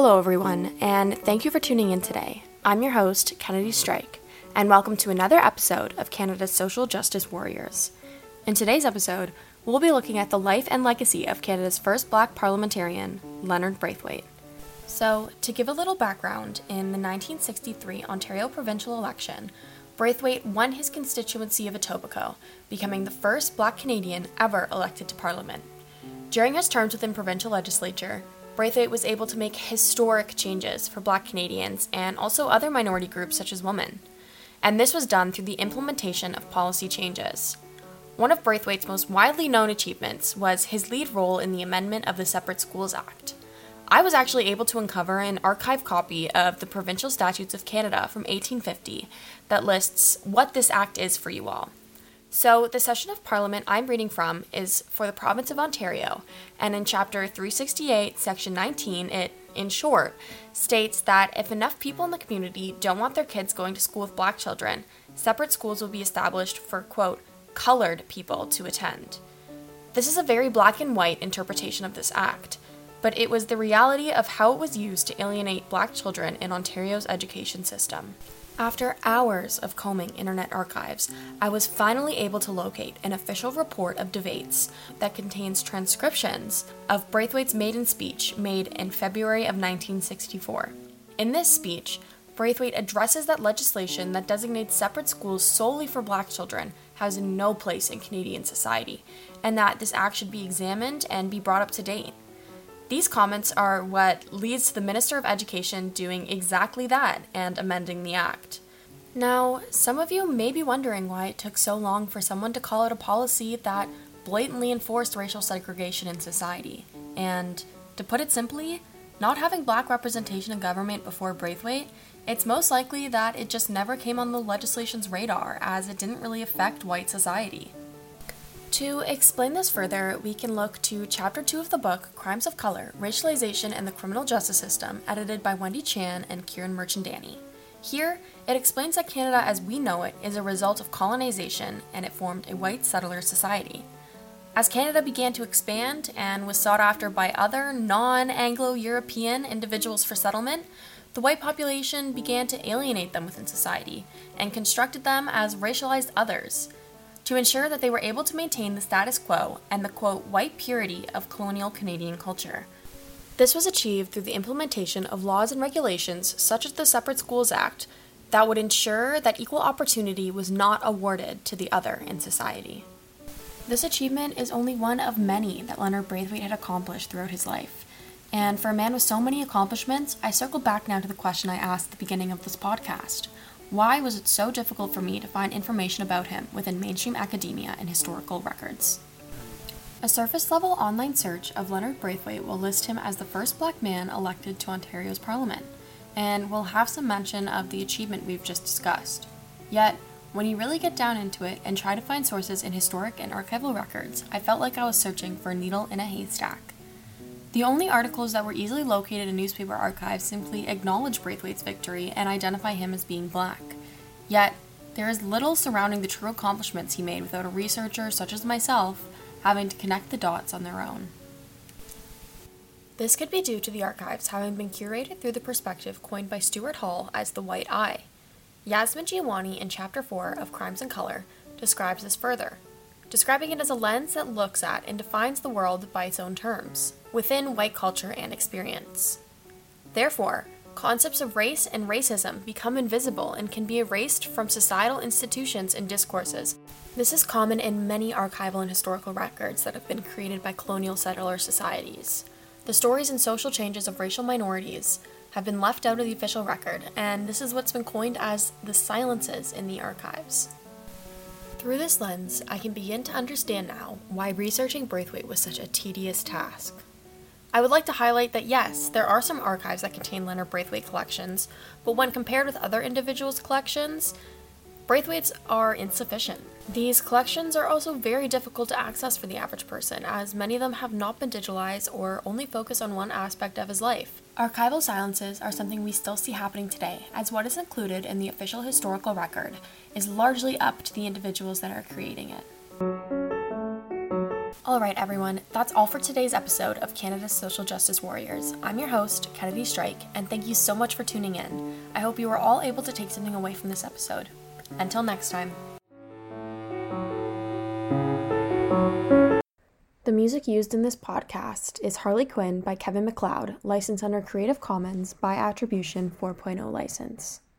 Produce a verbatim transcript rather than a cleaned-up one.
Hello everyone, and thank you for tuning in today. I'm your host, Kennedy Strike, and welcome to another episode of Canada's Social Justice Warriors. In today's episode, we'll be looking at the life and legacy of Canada's first Black parliamentarian, Leonard Braithwaite. So, to give a little background, in the nineteen sixty-three Ontario provincial election, Braithwaite won his constituency of Etobicoke, becoming the first Black Canadian ever elected to Parliament. During his terms within provincial legislature, Braithwaite was able to make historic changes for Black Canadians and also other minority groups such as women. And this was done through the implementation of policy changes. One of Braithwaite's most widely known achievements was his lead role in the amendment of the Separate Schools Act. I was actually able to uncover an archive copy of the Provincial Statutes of Canada from eighteen fifty that lists what this act is for you all. So, the session of Parliament I'm reading from is for the province of Ontario, and in Chapter three sixty-eight, Section nineteen, it, in short, states that if enough people in the community don't want their kids going to school with Black children, separate schools will be established for, quote, colored people to attend. This is a very black and white interpretation of this act, but it was the reality of how it was used to alienate Black children in Ontario's education system. After hours of combing internet archives, I was finally able to locate an official report of debates that contains transcriptions of Braithwaite's maiden speech made in February of nineteen sixty-four. In this speech, Braithwaite addresses that legislation that designates separate schools solely for Black children has no place in Canadian society, and that this act should be examined and be brought up to date. These comments are what leads to the Minister of Education doing exactly that and amending the act. Now, some of you may be wondering why it took so long for someone to call out a policy that blatantly enforced racial segregation in society. And, to put it simply, not having Black representation in government before Braithwaite, it's most likely that it just never came on the legislation's radar, as it didn't really affect white society. To explain this further, we can look to Chapter two of the book, Crimes of Color, Racialization and the Criminal Justice System, edited by Wendy Chan and Kieran Merchandani. Here, it explains that Canada as we know it is a result of colonization, and it formed a white settler society. As Canada began to expand and was sought after by other non-Anglo-European individuals for settlement, the white population began to alienate them within society and constructed them as racialized others, to ensure that they were able to maintain the status quo and the, quote, white purity of colonial Canadian culture. This was achieved through the implementation of laws and regulations such as the Separate Schools Act that would ensure that equal opportunity was not awarded to the other in society. This achievement is only one of many that Leonard Braithwaite had accomplished throughout his life. And for a man with so many accomplishments, I circle back now to the question I asked at the beginning of this podcast. Why was it so difficult for me to find information about him within mainstream academia and historical records? A surface-level online search of Leonard Braithwaite will list him as the first Black man elected to Ontario's Parliament, and will have some mention of the achievement we've just discussed. Yet, when you really get down into it and try to find sources in historic and archival records, I felt like I was searching for a needle in a haystack. The only articles that were easily located in newspaper archives simply acknowledge Braithwaite's victory and identify him as being Black. Yet, there is little surrounding the true accomplishments he made without a researcher such as myself having to connect the dots on their own. This could be due to the archives having been curated through the perspective coined by Stuart Hall as the white eye. Yasmin Giovanni in Chapter four of Crimes and Color describes this further, describing it as a lens that looks at and defines the world by its own terms, within white culture and experience. Therefore, concepts of race and racism become invisible and can be erased from societal institutions and discourses. This is common in many archival and historical records that have been created by colonial settler societies. The stories and social changes of racial minorities have been left out of the official record, and this is what's been coined as the silences in the archives. Through this lens, I can begin to understand now why researching Braithwaite was such a tedious task. I would like to highlight that yes, there are some archives that contain Leonard Braithwaite collections, but when compared with other individuals' collections, Braithwaite's are insufficient. These collections are also very difficult to access for the average person, as many of them have not been digitalized or only focus on one aspect of his life. Archival silences are something we still see happening today, as what is included in the official historical record is largely up to the individuals that are creating it. All right, everyone, that's all for today's episode of Canada's Social Justice Warriors. I'm your host, Kennedy Strike, and thank you so much for tuning in. I hope you were all able to take something away from this episode. Until next time. The music used in this podcast is Harley Quinn by Kevin MacLeod, licensed under Creative Commons by Attribution four point oh license.